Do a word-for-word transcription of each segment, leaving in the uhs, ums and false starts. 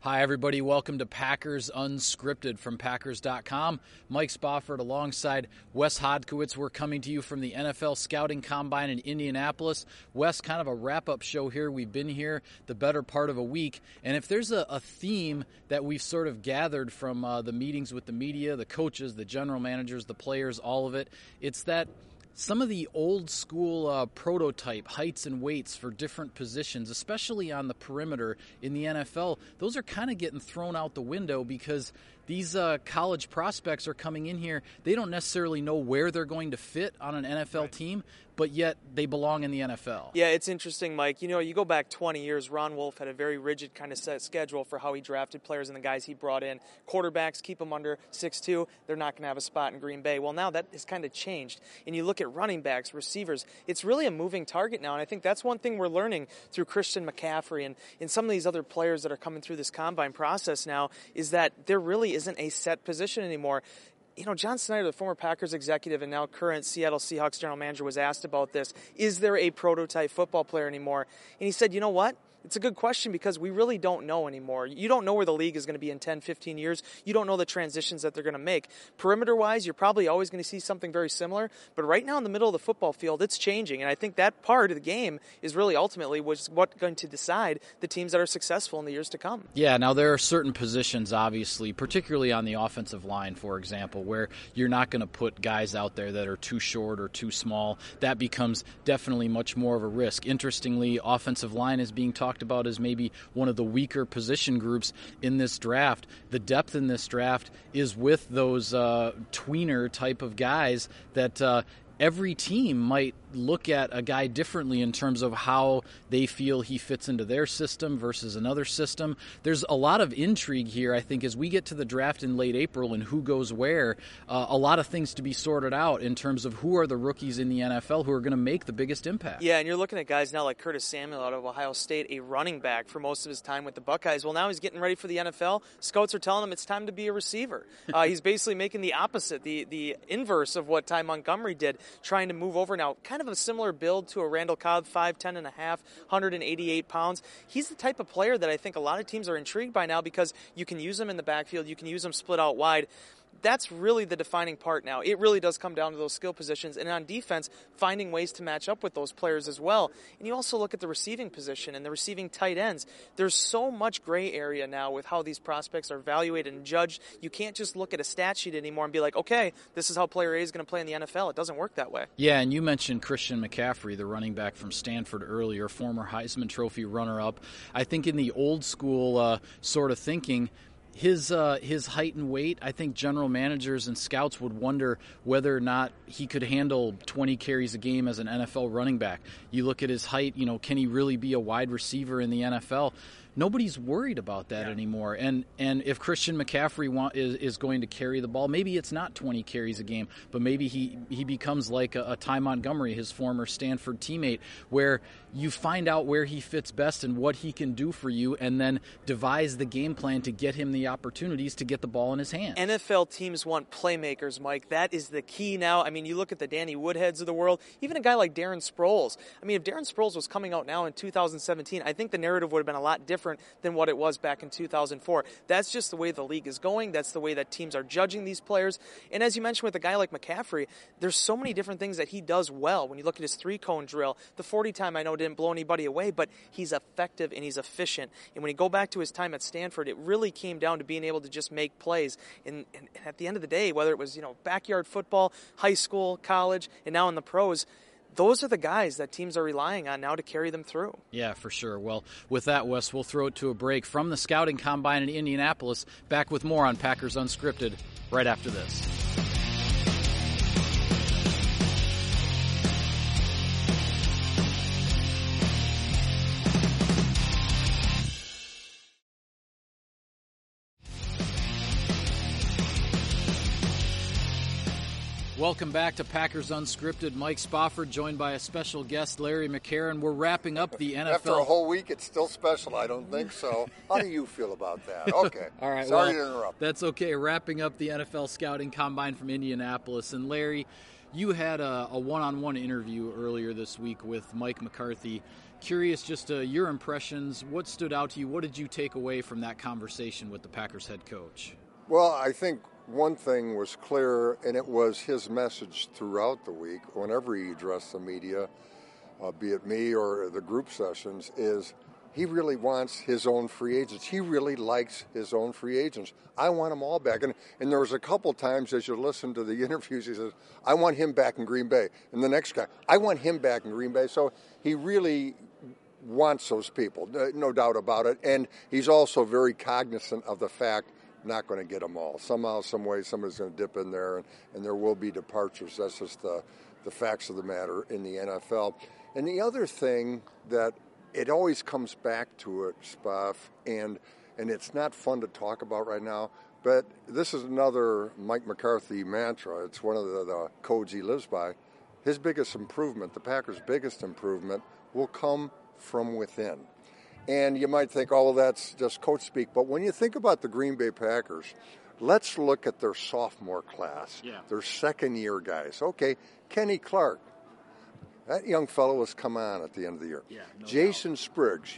Hi, everybody. Welcome to Packers Unscripted from Packers dot com. Mike Spofford alongside Wes Hodkiewicz. We're coming to you from the N F L Scouting Combine in Indianapolis. Wes, kind of a wrap-up show here. We've been here the better part of a week. And if there's a, a theme that we've sort of gathered from uh, the meetings with the media, the coaches, the general managers, the players, all of it, it's that some of the old school uh, prototype heights and weights for different positions, especially on the perimeter in the N F L, those are kind of getting thrown out the window because these uh, college prospects are coming in here. They don't necessarily know where they're going to fit on an N F L right. team, but yet they belong in the N F L. Yeah, it's interesting, Mike. You know, you go back twenty years, Ron Wolf had a very rigid kind of set schedule for how he drafted players and the guys he brought in. Quarterbacks, keep them under six two. They're not going to have a spot in Green Bay. Well, now that has kind of changed. And you look at running backs, receivers, it's really a moving target now. And I think that's one thing we're learning through Christian McCaffrey and, and some of these other players that are coming through this combine process now is that there really isn't a set position anymore. You know, John Snyder, the former Packers executive and now current Seattle Seahawks general manager, was asked about this. Is there a prototype football player anymore? And he said, you know what? It's a good question because we really don't know anymore. You don't know where the league is going to be in ten, fifteen years. You don't know the transitions that they're going to make. Perimeter-wise, you're probably always going to see something very similar. But right now in the middle of the football field, it's changing. And I think that part of the game is really ultimately what's going to decide the teams that are successful in the years to come. Yeah, now there are certain positions, obviously, particularly on the offensive line, for example, where you're not going to put guys out there that are too short or too small. That becomes definitely much more of a risk. Interestingly, offensive line is being talked about as maybe one of the weaker position groups in this draft. The depth in this draft is with those uh, tweener type of guys that uh, every team might look at a guy differently in terms of how they feel he fits into their system versus another system. There's a lot of intrigue here, I think, as we get to the draft in late April and who goes where. Uh, a lot of things to be sorted out in terms of who are the rookies in the N F L who are going to make the biggest impact. Yeah, and you're looking at guys now like Curtis Samuel out of Ohio State, a running back for most of his time with the Buckeyes. Well, now he's getting ready for the N F L. Scouts are telling him it's time to be a receiver. Uh, he's basically making the opposite, the, the inverse of what Ty Montgomery did, trying to move over now. Kind of a similar build to a Randall Cobb, five ten and a half, one hundred eighty-eight pounds. He's the type of player that I think a lot of teams are intrigued by now because you can use him in the backfield, you can use him split out wide. That's really the defining part now. It really does come down to those skill positions. And on defense, finding ways to match up with those players as well. And you also look at the receiving position and the receiving tight ends. There's so much gray area now with how these prospects are evaluated and judged. You can't just look at a stat sheet anymore and be like, okay, this is how player A is going to play in the N F L. It doesn't work that way. Yeah, and you mentioned Christian McCaffrey, the running back from Stanford earlier, former Heisman Trophy runner-up. I think in the old school uh, sort of thinking, His uh, his height and weight, I think general managers and scouts would wonder whether or not he could handle twenty carries a game as an N F L running back. You look at his height, you know, can he really be a wide receiver in the N F L? Nobody's worried about that yeah. anymore. And and if Christian McCaffrey want, is, is going to carry the ball, maybe it's not twenty carries a game, but maybe he, he becomes like a, a Ty Montgomery, his former Stanford teammate, where you find out where he fits best and what he can do for you and then devise the game plan to get him the opportunities to get the ball in his hands. N F L teams want playmakers, Mike. That is the key now. I mean, you look at the Danny Woodheads of the world, even a guy like Darren Sproles. I mean, if Darren Sproles was coming out now in two thousand seventeen, I think the narrative would have been a lot different than what it was back in two thousand four. That's just the way the league is going. That's the way that teams are judging these players. And as you mentioned with a guy like McCaffrey, there's so many different things that he does well. When you look at his three-cone drill, the forty time I know didn't blow anybody away, but he's effective and he's efficient. And when you go back to his time at Stanford, it really came down to being able to just make plays. And, and at the end of the day, whether it was, you know, backyard football, high school, college, and now in the pros, those are the guys that teams are relying on now to carry them through. Yeah, for sure. Well, with that, Wes, we'll throw it to a break from the Scouting Combine in Indianapolis. Back with more on Packers Unscripted right after this. Welcome back to Packers Unscripted. Mike Spofford, joined by a special guest, Larry McCarron. We're wrapping up the N F L. After a whole week, it's still special. I don't think so. How do you feel about that? Okay. All right. Sorry well, to interrupt. That's okay. Wrapping up the N F L Scouting Combine from Indianapolis. And Larry, you had a, a one-on-one interview earlier this week with Mike McCarthy. Curious, just uh, your impressions. What stood out to you? What did you take away from that conversation with the Packers head coach? Well, I think one thing was clear, and it was his message throughout the week, whenever he addressed the media, uh, be it me or the group sessions, is he really wants his own free agents. He really likes his own free agents. I want them all back. And, and there was a couple times as you listen to the interviews, he says, I want him back in Green Bay. And the next guy, I want him back in Green Bay. So he really wants those people, no doubt about it. And he's also very cognizant of the fact not going to get them all. Somehow, some way, somebody's going to dip in there, and, and there will be departures. That's just the, the facts of the matter in the N F L. And the other thing that it always comes back to it, Spaff, and and it's not fun to talk about right now, but this is another Mike McCarthy mantra. It's one of the, the codes he lives by. His biggest improvement, the Packers' biggest improvement, will come from within. And you might think, oh, well, that's just coach speak. But when you think about the Green Bay Packers, let's look at their sophomore class, yeah. their second-year guys. Okay, Kenny Clark. That young fellow has come on at the end of the year. Yeah, no Jason doubt. Spriggs,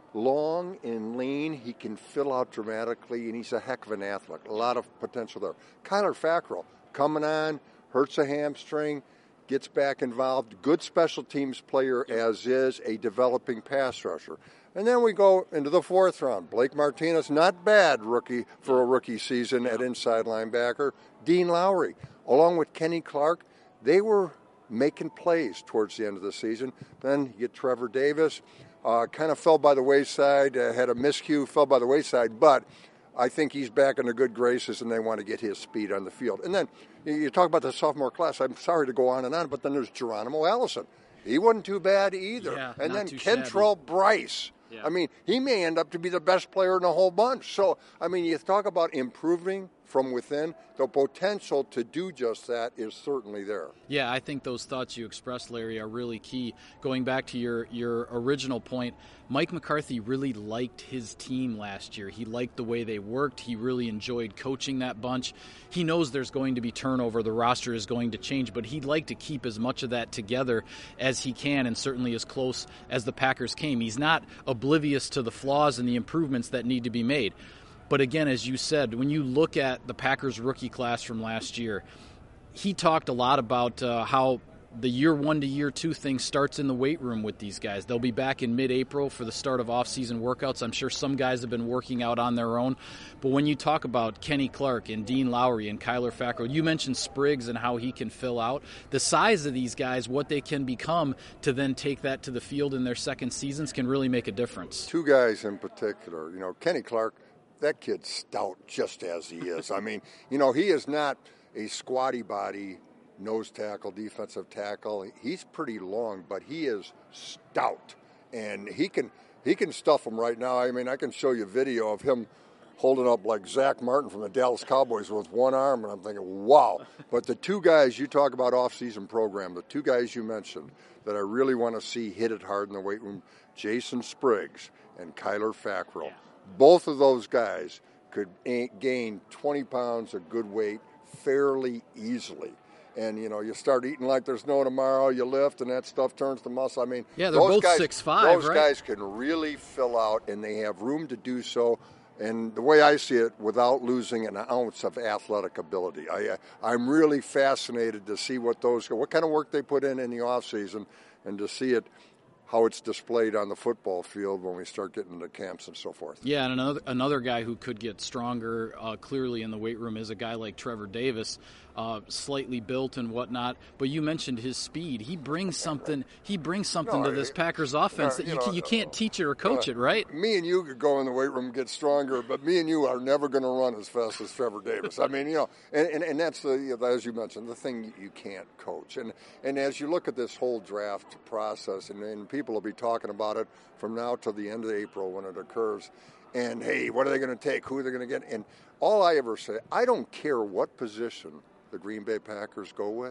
long and lean. He can fill out dramatically, and he's a heck of an athlete. A lot of potential there. Kyler Fackrell, coming on, hurts a hamstring, gets back involved. Good special teams player as is, a developing pass rusher. And then we go into the fourth round. Blake Martinez, not bad rookie for a rookie season at inside linebacker. Dean Lowry, along with Kenny Clark, they were making plays towards the end of the season. Then you get Trevor Davis, uh, kind of fell by the wayside, uh, had a miscue, fell by the wayside, but I think he's back in the good graces, and they want to get his speed on the field. And then you talk about the sophomore class. I'm sorry to go on and on, but then there's Geronimo Allison. He wasn't too bad either. Yeah, and then too Kentrell shabby. Bryce. Yeah. I mean, he may end up to be the best player in the whole bunch. So, I mean, you talk about improving from within. The potential to do just that is certainly there. Yeah, I think those thoughts you expressed, Larry, are really key. Going back to your, your original point, Mike McCarthy really liked his team last year. He liked the way they worked. He really enjoyed coaching that bunch. He knows there's going to be turnover. The roster is going to change, but he'd like to keep as much of that together as he can, and certainly as close as the Packers came. He's not oblivious to the flaws and the improvements that need to be made. But again, as you said, when you look at the Packers rookie class from last year, he talked a lot about uh, how the year one to year two thing starts in the weight room with these guys. They'll be back in mid-April for the start of off-season workouts. I'm sure some guys have been working out on their own. But when you talk about Kenny Clark and Dean Lowry and Kyler Fackrell, you mentioned Spriggs and how he can fill out. The size of these guys, what they can become to then take that to the field in their second seasons can really make a difference. Two guys in particular, you know, Kenny Clark, that kid's stout just as he is. I mean, you know, he is not a squatty body nose tackle, defensive tackle. He's pretty long, but he is stout, and he can he can stuff them right now. I mean, I can show you video of him holding up like Zach Martin from the Dallas Cowboys with one arm, and I'm thinking, wow. But the two guys you talk about off-season program, the two guys you mentioned that I really want to see hit it hard in the weight room, Jason Spriggs and Kyler Fackrell. Yeah. Both of those guys could gain twenty pounds of good weight fairly easily. And, you know, you start eating like there's no tomorrow, you lift, and that stuff turns to muscle. I mean, yeah, they're those both guys, six five, those right? guys can really fill out, and they have room to do so. And the way I see it, without losing an ounce of athletic ability. I, I'm really fascinated to see what those, what kind of work they put in in the offseason, and to see it, how it's displayed on the football field when we start getting into camps and so forth. Yeah, and another another guy who could get stronger uh, clearly in the weight room is a guy like Trevor Davis, uh, slightly built and whatnot. But you mentioned his speed. He brings something. He brings something No, to this I- Packers offense uh, that you you, know, can, you can't teach it or coach uh, it, right? Me and you could go in the weight room and get stronger, but me and you are never going to run as fast as Trevor Davis. I mean, you know, and, and, and that's, the, you know, as you mentioned, the thing you can't coach. And and as you look at this whole draft process, and, and people will be talking about it from now till the end of April when it occurs, and, hey, what are they going to take? Who are they going to get? And all I ever say, I don't care what position the Green Bay Packers go with.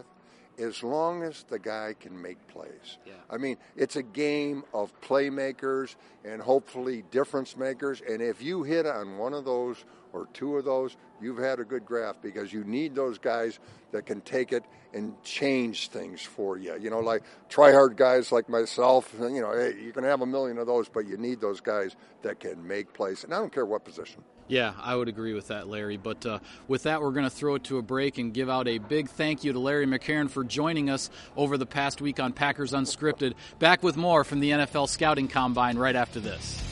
as long as the guy can make plays. Yeah. I mean, it's a game of playmakers and hopefully difference makers. And if you hit on one of those or two of those, you've had a good draft, because you need those guys that can take it and change things for you. You know, like try-hard guys like myself, you know, hey, you can have a million of those, but you need those guys that can make plays. And I don't care what position. Yeah, I would agree with that, Larry. But uh, with that, we're going to throw it to a break and give out a big thank you to Larry McCarren for joining us over the past week on Packers Unscripted. Back with more from the N F L Scouting Combine right after this.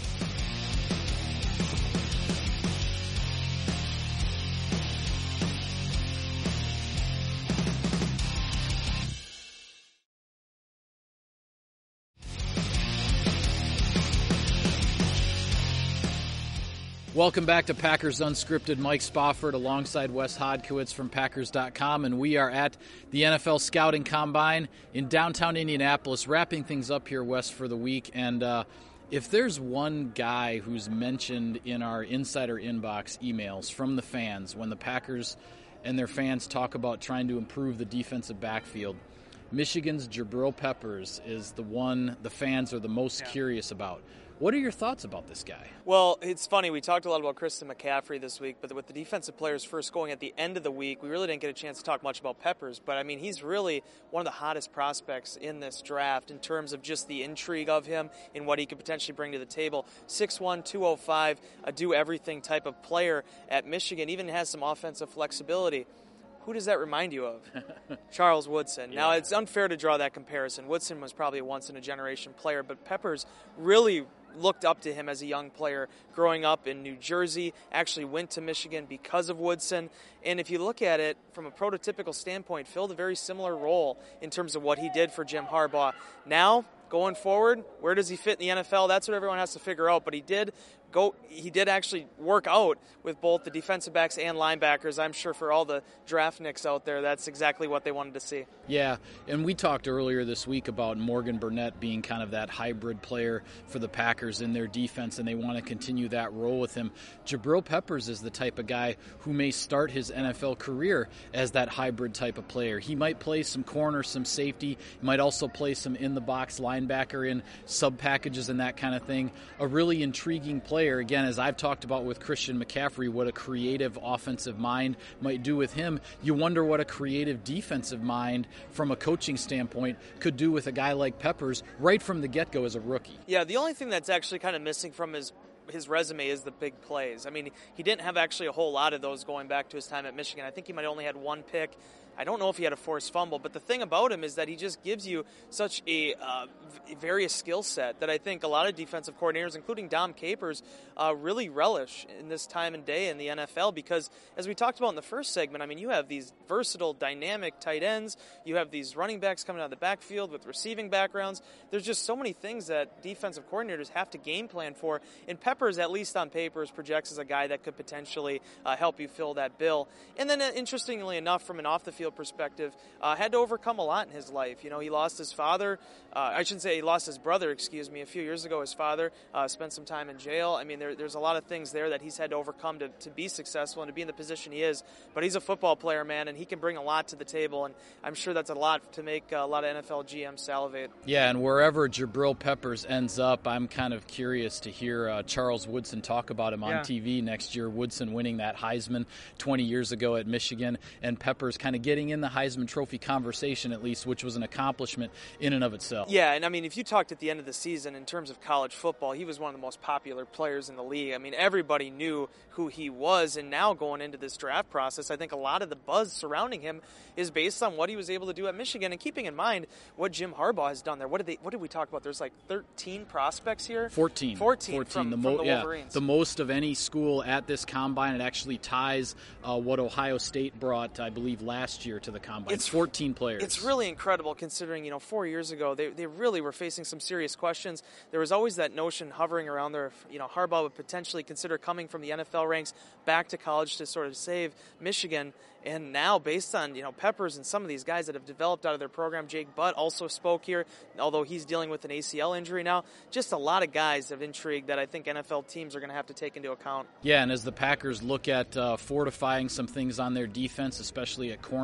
Welcome back to Packers Unscripted. Mike Spofford alongside Wes Hodkiewicz from Packers dot com, and we are at the N F L Scouting Combine in downtown Indianapolis, wrapping things up here, Wes, for the week. And uh, if there's one guy who's mentioned in our insider inbox emails from the fans when the Packers and their fans talk about trying to improve the defensive backfield, Michigan's Jabril Peppers is the one the fans are the most yeah. curious about. What are your thoughts about this guy? Well, it's funny. We talked a lot about Christian McCaffrey this week, but with the defensive players first going at the end of the week, we really didn't get a chance to talk much about Peppers. But, I mean, he's really one of the hottest prospects in this draft in terms of just the intrigue of him and what he could potentially bring to the table. six one, two oh five, a do-everything type of player at Michigan, even has some offensive flexibility. Who does that remind you of? Charles Woodson. Yeah. Now, it's unfair to draw that comparison. Woodson was probably a once-in-a-generation player, but Peppers really looked up to him as a young player growing up in New Jersey, actually went to Michigan because of Woodson. And if you look at it from a prototypical standpoint, filled a very similar role in terms of what he did for Jim Harbaugh. Now, going forward, where does he fit in the N F L? That's what everyone has to figure out, but he did Go. He did actually work out with both the defensive backs and linebackers. I'm sure for all the draft nicks out there, that's exactly what they wanted to see. Yeah, and we talked earlier this week about Morgan Burnett being kind of that hybrid player for the Packers in their defense, and they want to continue that role with him. Jabril Peppers is the type of guy who may start his N F L career as that hybrid type of player. He might play some corner, some safety. He might also play some in-the-box linebacker in sub-packages and that kind of thing. A really intriguing player. Again, as I've talked about with Christian McCaffrey, what a creative offensive mind might do with him. You wonder what a creative defensive mind from a coaching standpoint could do with a guy like Peppers right from the get-go as a rookie. Yeah, the only thing that's actually kind of missing from his his resume is the big plays. I mean, he didn't have actually a whole lot of those going back to his time at Michigan. I think he might have only had one pick. I don't know if he had a forced fumble, but the thing about him is that he just gives you such a uh, various skill set that I think a lot of defensive coordinators, including Dom Capers, uh, really relish in this time and day in the N F L because, as we talked about in the first segment, I mean, you have these versatile, dynamic tight ends. You have these running backs coming out of the backfield with receiving backgrounds. There's just so many things that defensive coordinators have to game plan for, and Peppers, at least on paper, projects as a guy that could potentially uh, help you fill that bill. And then, uh, interestingly enough, from an off-the-field perspective, uh, had to overcome a lot in his life. You know, he lost his father. Uh, I shouldn't say he lost his brother, excuse me, a few years ago. His father uh, spent some time in jail. I mean, there, there's a lot of things there that he's had to overcome to, to be successful and to be in the position he is. But he's a football player, man, and he can bring a lot to the table, and I'm sure that's a lot to make a lot of N F L G Ms salivate. Yeah, and wherever Jabril Peppers ends up, I'm kind of curious to hear uh, Charles Woodson talk about him on yeah. T V next year. Woodson winning that Heisman twenty years ago at Michigan, and Peppers kind of getting in the Heisman Trophy conversation at least, which was an accomplishment in and of itself. Yeah, and I mean, if you talked at the end of the season in terms of college football, he was one of the most popular players in the league. I mean, everybody knew who he was, and now going into this draft process, I think a lot of the buzz surrounding him is based on what he was able to do at Michigan, and keeping in mind what Jim Harbaugh has done there. What did they? What did we talk about? There's like thirteen prospects here. Fourteen. Fourteen. Fourteen. From, the, from mo- the Wolverines. Yeah, the most of any school at this combine. It actually ties uh, what Ohio State brought, I believe, last year to the combine. It's fourteen players. It's really incredible considering, you know, four years ago they they really were facing some serious questions. There was always that notion hovering around there, you know, Harbaugh would potentially consider coming from the N F L ranks back to college to sort of save Michigan. And now, based on, you know, Peppers and some of these guys that have developed out of their program, Jake Butt also spoke here, although he's dealing with an A C L injury now. Just a lot of guys have intrigued that I think N F L teams are going to have to take into account. Yeah, and as the Packers look at uh, fortifying some things on their defense, especially at corner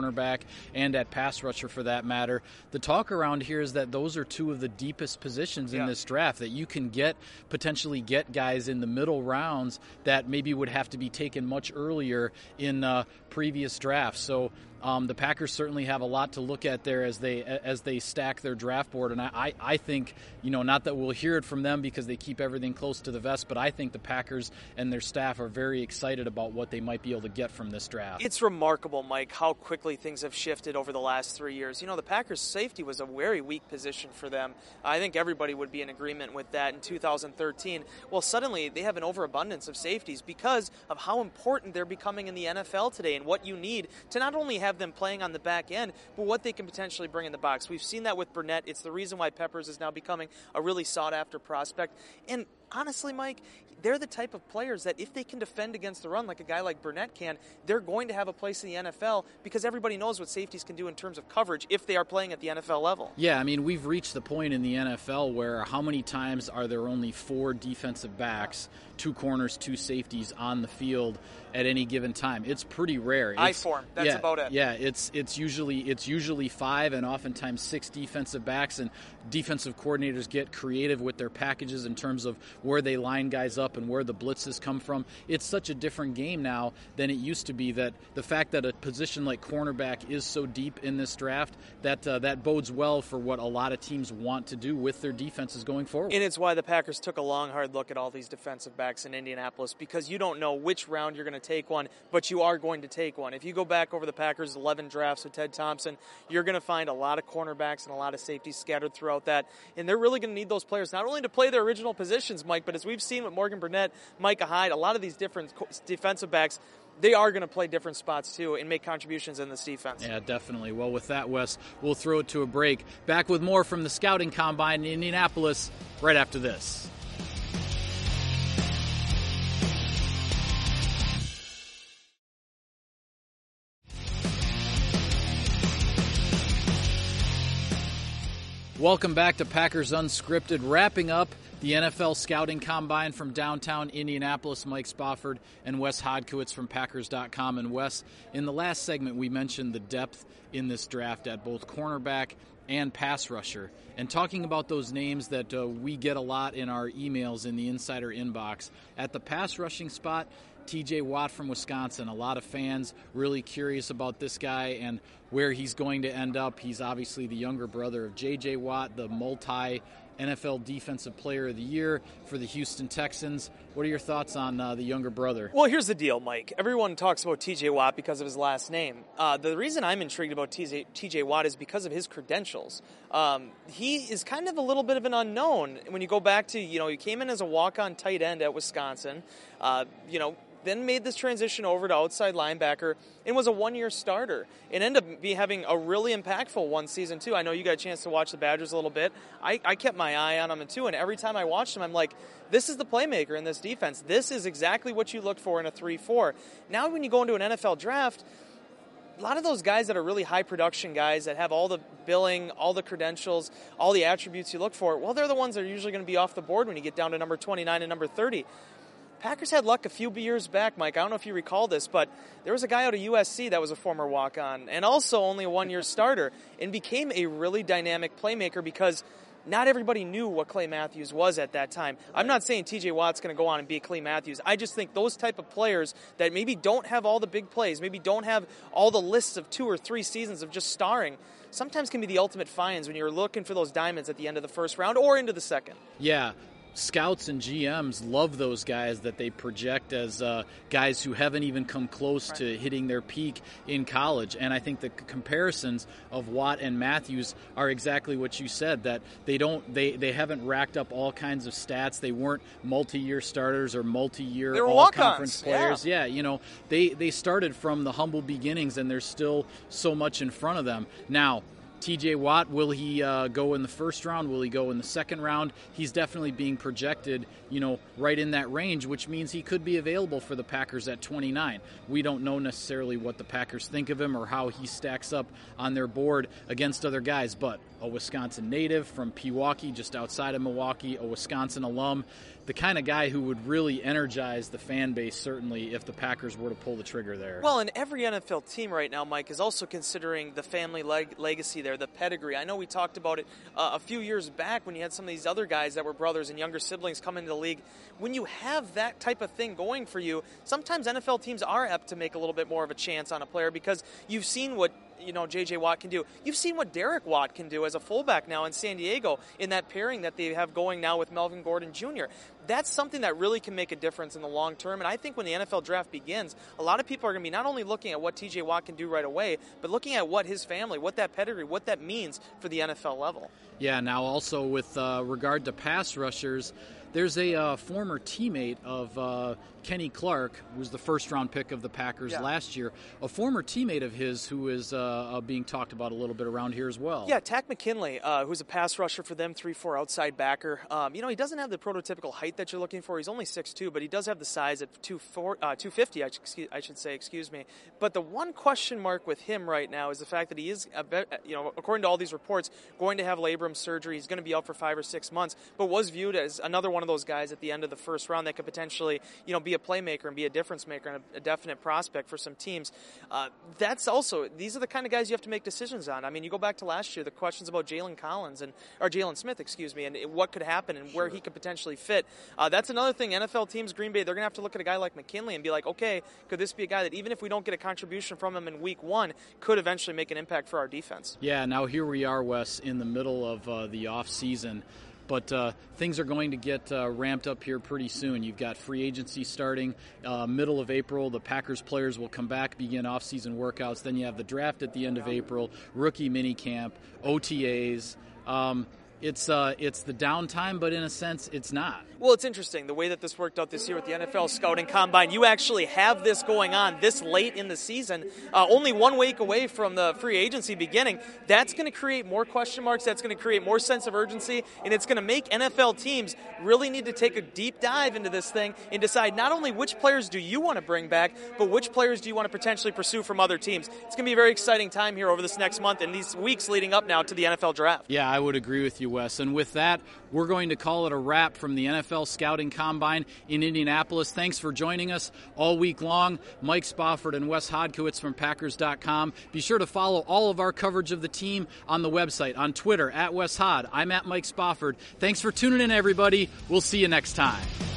cornerback and at pass rusher for that matter. The talk around here is that those are two of the deepest positions in yeah. this draft, that you can get potentially get guys in the middle rounds that maybe would have to be taken much earlier in uh, previous drafts. So Um, the Packers certainly have a lot to look at there as they as they stack their draft board, and I, I think, you know, not that we'll hear it from them because they keep everything close to the vest, but I think the Packers and their staff are very excited about what they might be able to get from this draft. It's remarkable, Mike, how quickly things have shifted over the last three years. You know, the Packers' safety was a very weak position for them. I think everybody would be in agreement with that in two thousand thirteen. Well, suddenly they have an overabundance of safeties because of how important they're becoming in the N F L today and what you need to not only have them playing on the back end, but what they can potentially bring in the box. We've seen that with Burnett. It's the reason why Peppers is now becoming a really sought-after prospect. And honestly, Mike, they're the type of players that if they can defend against the run like a guy like Burnett can, they're going to have a place in the N F L because everybody knows what safeties can do in terms of coverage if they are playing at the N F L level. Yeah, I mean, we've reached the point in the N F L where how many times are there only four defensive backs, two corners, two safeties on the field at any given time? It's pretty rare. It's, I form. That's yeah, about it. Yeah, it's it's usually it's usually five and oftentimes six defensive backs, and defensive coordinators get creative with their packages in terms of where they line guys up and where the blitzes come from. It's such a different game now than it used to be, that the fact that a position like cornerback is so deep in this draft, that uh, that bodes well for what a lot of teams want to do with their defenses going forward. And it's why the Packers took a long, hard look at all these defensive backs in Indianapolis, because you don't know which round you're going to take one, but you are going to take one. If you go back over the Packers' eleven drafts with Ted Thompson, you're going to find a lot of cornerbacks and a lot of safeties scattered throughout that, and they're really going to need those players not only to play their original positions, Mike, but as we've seen with Morgan Burnett, Micah Hyde, a lot of these different defensive backs, they are going to play different spots too and make contributions in this defense. Yeah, definitely. Well, with that, Wes, we'll throw it to a break. Back with more from the Scouting Combine in Indianapolis right after this. Welcome back to Packers Unscripted, wrapping up the N F L Scouting Combine from downtown Indianapolis. Mike Spofford and Wes Hodkiewicz from Packers dot com. And Wes, in the last segment, we mentioned the depth in this draft at both cornerback and pass rusher. And talking about those names that uh, we get a lot in our emails in the insider inbox, at the pass rushing spot, T J Watt from Wisconsin. A lot of fans really curious about this guy and where he's going to end up. He's obviously the younger brother of J J Watt, the multi-N F L Defensive Player of the Year for the Houston Texans. What are your thoughts on uh, the younger brother? Well, here's the deal, Mike. Everyone talks about T J Watt because of his last name. Uh, the reason I'm intrigued about T J Watt is because of his credentials. Um, he is kind of a little bit of an unknown. When you go back to, you know, he came in as a walk-on tight end at Wisconsin, uh, you know, then made this transition over to outside linebacker and was a one-year starter and ended up be having a really impactful one season too. I know you got a chance to watch the Badgers a little bit. I, I kept my eye on him too, and every time I watched him, I'm like, this is the playmaker in this defense. This is exactly what you look for in a three four. Now when you go into an N F L draft, a lot of those guys that are really high production guys that have all the billing, all the credentials, all the attributes you look for, well, they're the ones that are usually going to be off the board when you get down to number twenty-nine and number thirty. Packers had luck a few years back, Mike. I don't know if you recall this, but there was a guy out of U S C that was a former walk-on and also only a one-year starter and became a really dynamic playmaker because not everybody knew what Clay Matthews was at that time. I'm not saying T J Watt's going to go on and be Clay Matthews. I just think those type of players that maybe don't have all the big plays, maybe don't have all the lists of two or three seasons of just starring, sometimes can be the ultimate finds when you're looking for those diamonds at the end of the first round or into the second. Yeah. Scouts and G Ms love those guys that they project as uh, guys who haven't even come close right. to hitting their peak in college. And I think the comparisons of Watt and Matthews are exactly what you said, that they don't they, they haven't racked up all kinds of stats. They weren't multi-year starters or multi-year all-conference players. Yeah. yeah, you know, they, they started from the humble beginnings, and there's still so much in front of them. Now, T J Watt, will he uh, go in the first round? Will he go in the second round? He's definitely being projected, you know, right in that range, which means he could be available for the Packers at twenty-nine. We don't know necessarily what the Packers think of him or how he stacks up on their board against other guys, but a Wisconsin native from Pewaukee, just outside of Milwaukee, a Wisconsin alum, the kind of guy who would really energize the fan base, certainly, if the Packers were to pull the trigger there. Well, and every N F L team right now, Mike, is also considering the family leg- legacy there, the pedigree. I know we talked about it uh, a few years back when you had some of these other guys that were brothers and younger siblings come into the league. When you have that type of thing going for you, sometimes N F L teams are apt to make a little bit more of a chance on a player because you've seen what you know, J J. Watt can do. You've seen what Derek Watt can do as a fullback now in San Diego in that pairing that they have going now with Melvin Gordon Junior That's something that really can make a difference in the long term. And I think when the N F L draft begins, a lot of people are going to be not only looking at what T J. Watt can do right away, but looking at what his family, what that pedigree, what that means for the N F L level. Yeah, now also with uh, regard to pass rushers, there's a uh, former teammate of uh, Kenny Clark, who was the first-round pick of the Packers yeah. last year, a former teammate of his who is uh, uh, being talked about a little bit around here as well. Yeah, Takk McKinley, uh, who's a pass rusher for them, three four outside backer. Um, you know, he doesn't have the prototypical height that you're looking for. He's only six two, but he does have the size at two fifty, I should, I should say, excuse me. But the one question mark with him right now is the fact that he is, a bit, you know, according to all these reports, going to have labrum surgery. He's going to be out for five or six months, but was viewed as another one of those guys at the end of the first round that could potentially, you know, be a playmaker and be a difference maker and a, a definite prospect for some teams. Uh, that's also, these are the kind of guys you have to make decisions on. I mean, you go back to last year, the questions about Jalen Collins and, or Jalen Smith, excuse me, and what could happen and where sure. he could potentially fit. Uh, that's another thing. N F L teams, Green Bay, they're going to have to look at a guy like McKinley and be like, okay, could this be a guy that even if we don't get a contribution from him in week one, could eventually make an impact for our defense? Yeah, now here we are, Wes, in the middle of uh, the off season. But uh, things are going to get uh, ramped up here pretty soon. You've got free agency starting uh, middle of April. The Packers players will come back, begin off-season workouts. Then you have the draft at the end of April, rookie minicamp, O T As. Um, it's uh, it's the downtime, but in a sense, it's not. Well, it's interesting, the way that this worked out this year with the N F L Scouting Combine. You actually have this going on this late in the season, uh, only one week away from the free agency beginning. That's going to create more question marks. That's going to create more sense of urgency, and it's going to make N F L teams really need to take a deep dive into this thing and decide not only which players do you want to bring back, but which players do you want to potentially pursue from other teams. It's going to be a very exciting time here over this next month and these weeks leading up now to the N F L Draft. Yeah, I would agree with you, Wes. And with that, we're going to call it a wrap from the N F L Scouting Combine in Indianapolis. Thanks for joining us all week long. Mike Spofford and Wes Hodkiewicz from Packers dot com. Be sure to follow all of our coverage of the team on the website, on Twitter, at Wes Hod. I'm at Mike Spofford. Thanks for tuning in, everybody. We'll see you next time.